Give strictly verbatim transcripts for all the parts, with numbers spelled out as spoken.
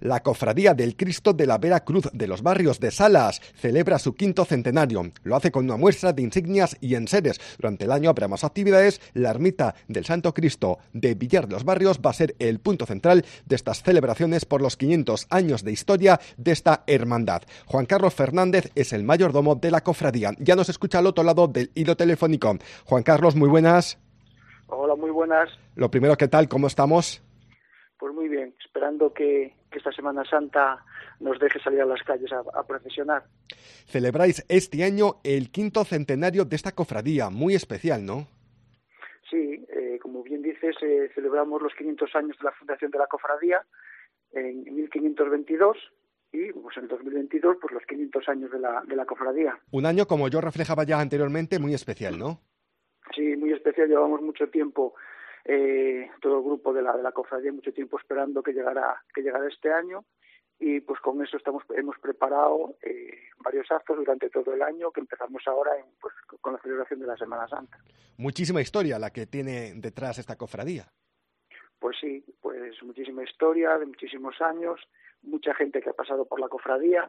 La Cofradía del Cristo de la Vera Cruz de los Barrios de Salas celebra su quinto centenario. Lo hace con una muestra de insignias y enseres. Durante el año habrá más actividades. La ermita del Santo Cristo de Villar de los Barrios va a ser el punto central de estas celebraciones por los quinientos años de historia de esta hermandad. Juan Carlos Fernández es el mayordomo de la cofradía. Ya nos escucha al otro lado del hilo telefónico. Juan Carlos, muy buenas. Hola, muy buenas. Lo primero, ¿qué tal? ¿Cómo estamos? Pues muy bien, esperando que, que esta Semana Santa nos deje salir a las calles a, a procesionar. Celebráis este año el quinto centenario de esta cofradía, muy especial, ¿no? Sí, eh, como bien dices, eh, celebramos los quinientos años de la fundación de la cofradía en mil quinientos veintidós y pues, en el dos mil veintidós pues los quinientos años de la, de la cofradía. Un año, como yo reflejaba ya anteriormente, muy especial, ¿no? Sí, muy especial, llevamos mucho tiempo... Eh, todo el grupo de la de la cofradía mucho tiempo esperando que llegara que llegara este año y pues con eso estamos hemos preparado eh, varios actos durante todo el año que empezamos ahora en, pues, con la celebración de la Semana Santa. Muchísima historia la que tiene detrás esta cofradía. Pues sí, pues muchísima historia de muchísimos años, mucha gente que ha pasado por la cofradía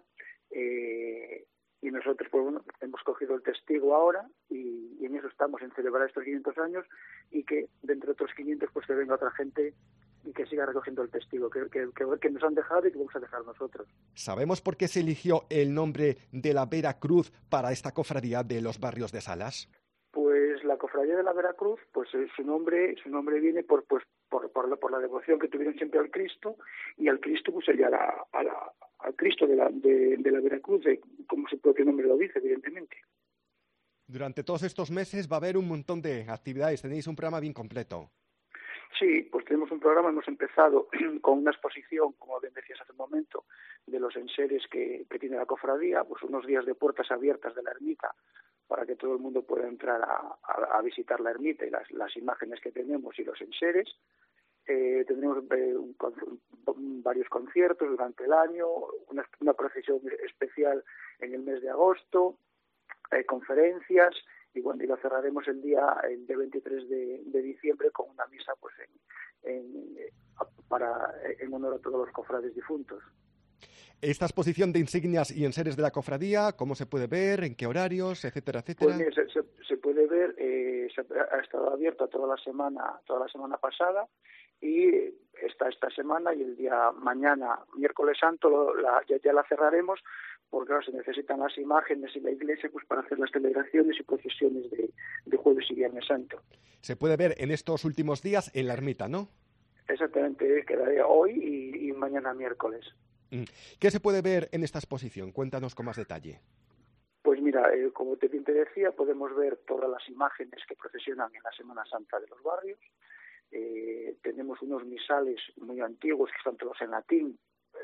eh, y nosotros pues bueno, hemos cogido el testigo ahora y, y en eso estamos, en celebrar estos quinientos años y que dentro de otros quinientos pues que venga otra gente y que siga recogiendo el testigo que, que, que, que nos han dejado y que vamos a dejar nosotros. ¿Sabemos por qué se eligió el nombre de la Vera Cruz para esta cofradía de los Barrios de Salas? Pues la cofradía de la Veracruz, pues su nombre, su nombre viene por pues por, por, la, por la devoción que tuvieron siempre al Cristo y al Cristo pues sería la, a la, al Cristo de la de, de la Veracruz, de, como su propio nombre lo dice, evidentemente. Durante todos estos meses va a haber un montón de actividades, tenéis un programa bien completo. Sí, pues tenemos un programa, hemos empezado con una exposición, como bien decías hace un momento, de los enseres que, que tiene la cofradía, pues unos días de puertas abiertas de la ermita para que todo el mundo pueda entrar a, a, a visitar la ermita y las, las imágenes que tenemos y los enseres. Eh, tendremos eh, un, un, varios conciertos durante el año, una, una procesión especial en el mes de agosto, eh, conferencias y bueno, y lo cerraremos el día el día veintitrés de, de diciembre con una misa pues en, en, para, en honor a todos los cofrades difuntos. Esta exposición de insignias y enseres de la cofradía, ¿cómo se puede ver? ¿En qué horarios? Etcétera, etcétera. Pues mira, se, se, se puede ver, eh, se ha estado abierta toda la semana, toda la semana pasada y está esta semana y el día mañana, miércoles santo, lo, la, ya, ya la cerraremos porque claro, se necesitan las imágenes y la iglesia pues para hacer las celebraciones y procesiones de, de jueves y viernes santo. Se puede ver en estos últimos días en la ermita, ¿no? Exactamente, quedaría hoy y, y mañana miércoles. ¿Qué se puede ver en esta exposición? Cuéntanos con más detalle. Pues mira, eh, como te, te decía, podemos ver todas las imágenes que procesionan en la Semana Santa de los barrios. Eh, tenemos unos misales muy antiguos que están todos en latín,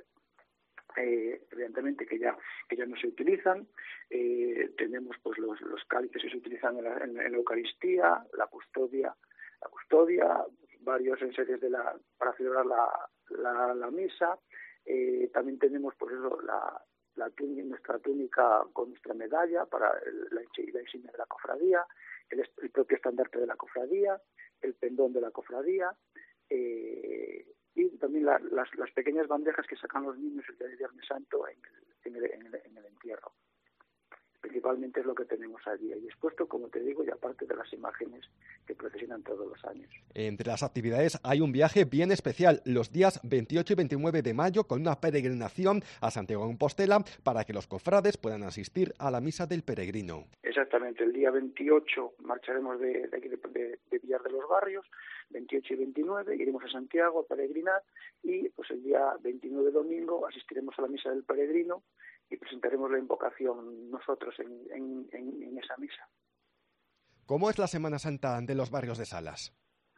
eh, evidentemente que ya que ya no se utilizan. Eh, tenemos pues los, los cálices que se utilizan en la, en, en la Eucaristía, la custodia, la custodia, varios enseres de la para celebrar la, la, la misa. Eh, también tenemos pues eso, la, la túnica, nuestra túnica con nuestra medalla para el, la, la insignia de la cofradía, el, el propio estandarte de la cofradía, el pendón de la cofradía eh, y también la, las, las pequeñas bandejas que sacan los niños el día de Viernes Santo en el, en el, en el, en el entierro. Principalmente es lo que tenemos allí ahí expuesto, como te digo, y aparte de las imágenes que procesionan todos los años. Entre las actividades hay un viaje bien especial los días veintiocho y veintinueve de mayo con una peregrinación a Santiago de Compostela para que los cofrades puedan asistir a la misa del peregrino. Exactamente, el día veintiocho marcharemos de, de, de, de Villar de los Barrios, veintiocho y veintinueve iremos a Santiago a peregrinar y pues el día veintinueve domingo asistiremos a la misa del peregrino y presentaremos la invocación nosotros en, en, en, en esa misa. ¿Cómo es la Semana Santa de los Barrios de Salas?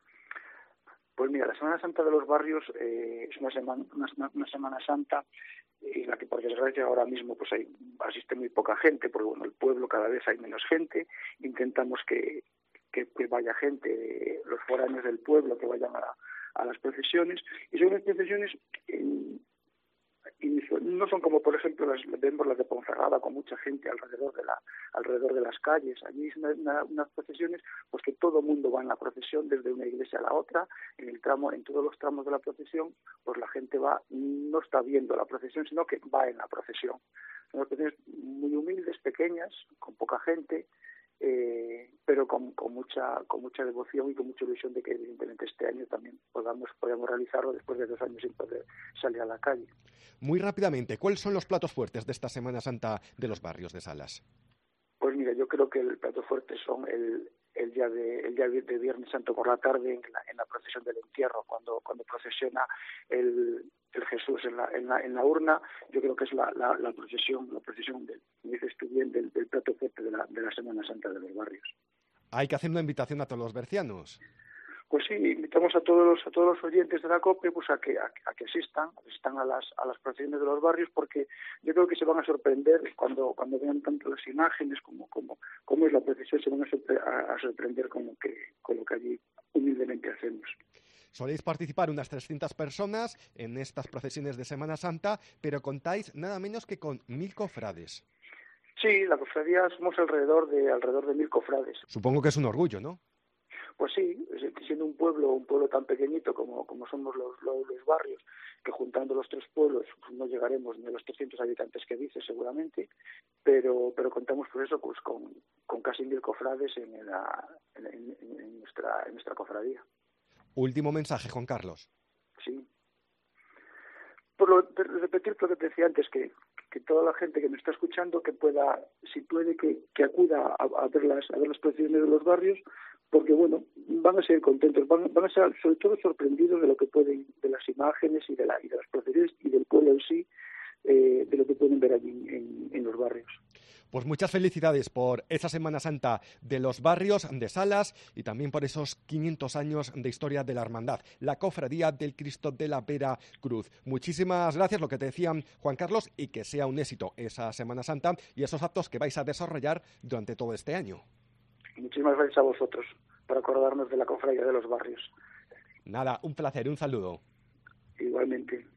Pues mira, la Semana Santa de los Barrios eh, es una semana, una, una Semana Santa en la que por desgracia ahora mismo pues hay, asiste muy poca gente, porque bueno, el pueblo cada vez hay menos gente, intentamos que, que, que vaya gente, los foráneos del pueblo que vayan a, a las procesiones, y son unas procesiones en, no son como, por ejemplo, las, vemos las de Ponferrada con mucha gente alrededor de la alrededor de las calles. Allí es una, una, unas procesiones pues que todo el mundo va en la procesión desde una iglesia a la otra. En el tramo, en todos los tramos de la procesión, pues la gente va, no está viendo la procesión, sino que va en la procesión. Son unas procesiones muy humildes, pequeñas, con poca gente, eh, pero con, con mucha con mucha devoción y con mucha ilusión de que evidentemente este año también podamos podamos realizarlo después de dos años sin poder salir a la calle. Muy rápidamente, ¿cuáles son los platos fuertes de esta Semana Santa de los barrios de Salas? Pues mira, yo creo que el plato fuerte son el, el día de el día de Viernes Santo por la tarde en la, en la procesión del entierro, cuando cuando procesiona el, el Jesús en la, en la en la urna. Yo creo que es la, la, la procesión la procesión del, dices tú bien, del, del plato fuerte de la de la Semana Santa de los barrios. Hay que hacer una invitación a todos los bercianos. Pues sí, invitamos a todos los a todos los oyentes de la COPE pues a que a, a que asistan, asistan a las a las procesiones de los barrios, porque yo creo que se van a sorprender cuando cuando vean tanto las imágenes como como como es la procesión, se van a, sorpre a, a sorprender con lo que con lo que allí humildemente hacemos. Soléis participar unas trescientas personas en estas procesiones de Semana Santa, pero contáis nada menos que con mil cofrades. Sí, la cofradía somos alrededor de alrededor de mil cofrades. Supongo que es un orgullo, ¿no? Pues sí, siendo un pueblo un pueblo tan pequeñito como como somos los, los, los barrios, que juntando los tres pueblos pues no llegaremos ni a los trescientos habitantes que dice seguramente, pero pero contamos por eso pues con, con casi mil cofrades en, la, en, en, en, nuestra, en nuestra cofradía. Último mensaje, Juan Carlos. Sí. Por lo, de repetir lo que te decía antes, que, que toda la gente que me está escuchando, que pueda, si puede, que, que acuda a, a ver las a ver las procesiones de los barrios, porque bueno, van a ser contentos, van, van a ser sobre todo sorprendidos de lo que pueden, de las imágenes y de, la, y de las procesiones y del pueblo en sí, eh, de lo que pueden ver allí en, en los barrios. Pues muchas felicidades por esa Semana Santa de los barrios de Salas y también por esos quinientos años de historia de la hermandad, la Cofradía del Cristo de la Vera Cruz. Muchísimas gracias, lo que te decían Juan Carlos, y que sea un éxito esa Semana Santa y esos actos que vais a desarrollar durante todo este año. Muchísimas gracias a vosotros por acordarnos de la Cofradía de los barrios. Nada, un placer, un saludo. Igualmente.